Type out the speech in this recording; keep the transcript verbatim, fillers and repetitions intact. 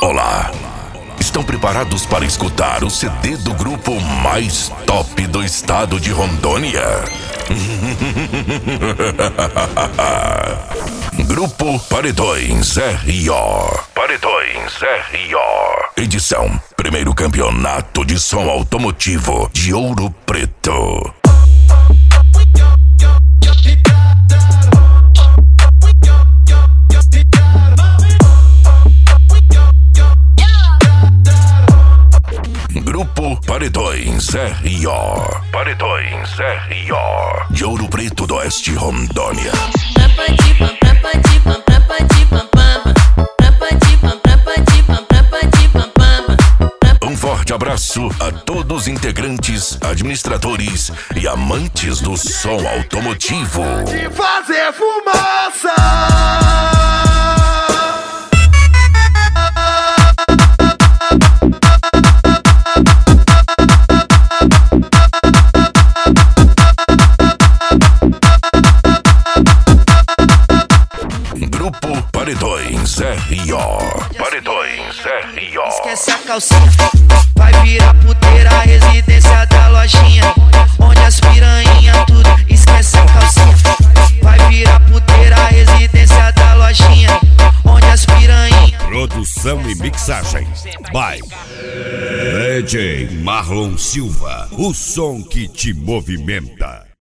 Olá. Estão preparados para escutar o C D do grupo mais top do estado de Rondônia? Grupo Paredões R O. Paredões R O. Edição: primeiro campeonato de som automotivo de Ouro Preto. Grupo Paredões R O. Paredões R O. De Ouro Preto do Oeste, Rondônia. Um forte abraço a todos os integrantes, administradores e amantes do som automotivo. De fazer fumaça. Grupo Paredões R O. Paredões R O. Esquece a calcinha, vai virar puteira, a residência da lojinha, onde as piranha tudo. Esquece a calcinha, vai virar puteira, a residência da lojinha, onde as piranha. Produção e mixagem by D J Marlon Silva, o som que te movimenta.